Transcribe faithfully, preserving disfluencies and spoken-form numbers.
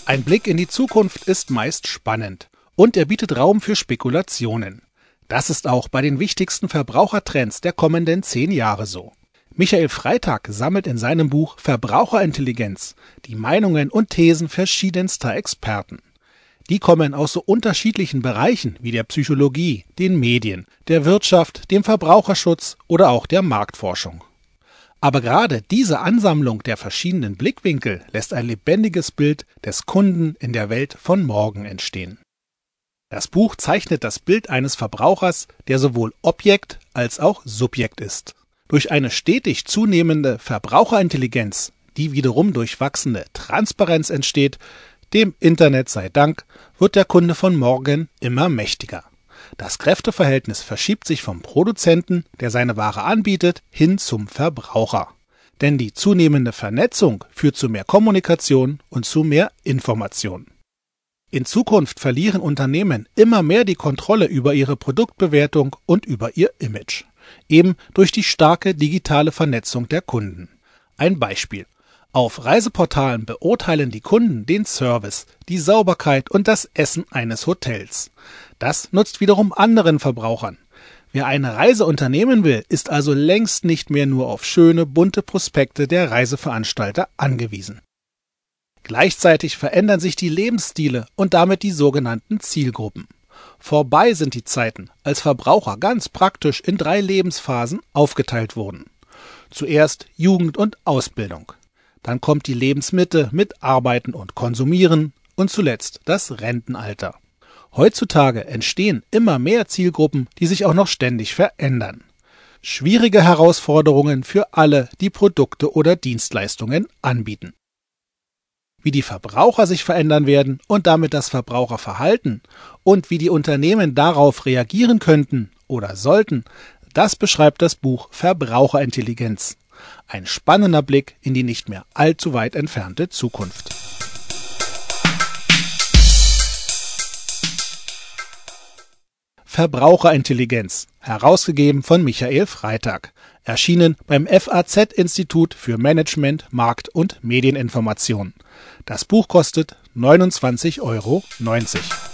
Ein Blick in die Zukunft ist meist spannend und er bietet Raum für Spekulationen. Das ist auch bei den wichtigsten Verbrauchertrends der kommenden zehn Jahre so. Michael Freytag sammelt in seinem Buch Verbraucherintelligenz die Meinungen und Thesen verschiedenster Experten. Die kommen aus so unterschiedlichen Bereichen wie der Psychologie, den Medien, der Wirtschaft, dem Verbraucherschutz oder auch der Marktforschung. Aber gerade diese Ansammlung der verschiedenen Blickwinkel lässt ein lebendiges Bild des Kunden in der Welt von morgen entstehen. Das Buch zeichnet das Bild eines Verbrauchers, der sowohl Objekt als auch Subjekt ist. Durch eine stetig zunehmende Verbraucherintelligenz, die wiederum durch wachsende Transparenz entsteht, dem Internet sei Dank, wird der Kunde von morgen immer mächtiger. Das Kräfteverhältnis verschiebt sich vom Produzenten, der seine Ware anbietet, hin zum Verbraucher. Denn die zunehmende Vernetzung führt zu mehr Kommunikation und zu mehr Information. In Zukunft verlieren Unternehmen immer mehr die Kontrolle über ihre Produktbewertung und über ihr Image. Eben durch die starke digitale Vernetzung der Kunden. Ein Beispiel. Auf Reiseportalen beurteilen die Kunden den Service, die Sauberkeit und das Essen eines Hotels. Das nutzt wiederum anderen Verbrauchern. Wer eine Reise unternehmen will, ist also längst nicht mehr nur auf schöne, bunte Prospekte der Reiseveranstalter angewiesen. Gleichzeitig verändern sich die Lebensstile und damit die sogenannten Zielgruppen. Vorbei sind die Zeiten, als Verbraucher ganz praktisch in drei Lebensphasen aufgeteilt wurden. Zuerst Jugend und Ausbildung. Dann kommt die Lebensmitte mit Arbeiten und Konsumieren und zuletzt das Rentenalter. Heutzutage entstehen immer mehr Zielgruppen, die sich auch noch ständig verändern. Schwierige Herausforderungen für alle, die Produkte oder Dienstleistungen anbieten. Wie die Verbraucher sich verändern werden und damit das Verbraucherverhalten und wie die Unternehmen darauf reagieren könnten oder sollten, das beschreibt das Buch Verbraucherintelligenz. Ein spannender Blick in die nicht mehr allzu weit entfernte Zukunft. Verbraucherintelligenz, herausgegeben von Michael Freytag, erschienen beim F A Z-Institut für Management, Markt- und Medieninformation. Das Buch kostet neunundzwanzig Euro neunzig.